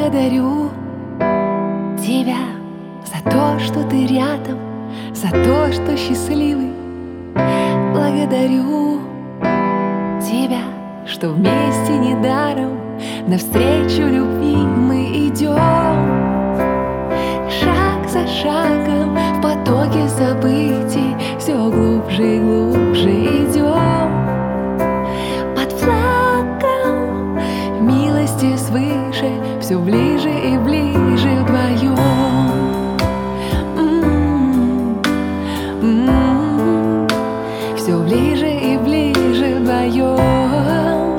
Благодарю тебя за то, что ты рядом, за то, что счастливый. Благодарю тебя, что вместе недаром навстречу любви мы идем. Шаг за шагом в потоке событий все глубже и глубже идем. Под флагом милости свыше все ближе и ближе вдвоем. Все ближе и ближе вдвоем.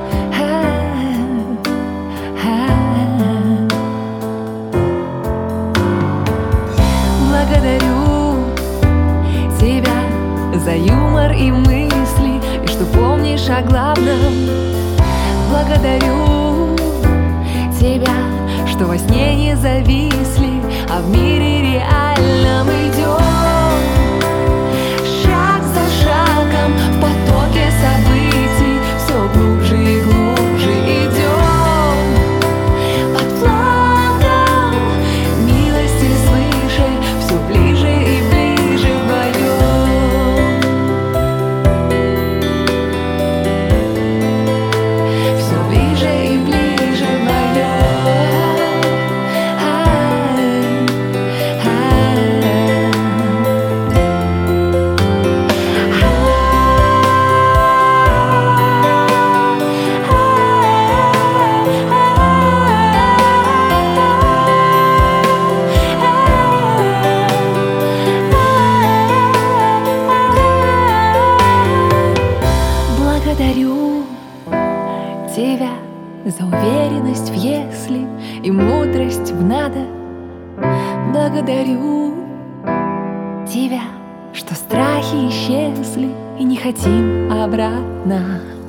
Благодарю тебя за юмор и мысли, и что помнишь о главном. Благодарю тебя, что во сне не зависли, а в мире реальном идем. Шаг за шагом в потоке событий все глубже и глубже идем. Под флагом милости свыше все ближе и ближе вдвоем. Все ближе и ближе вдвоем. Благодарю тебя за уверенность в «если» и мудрость в «надо». Благодарю тебя, что страхи исчезли и не хотим обратно.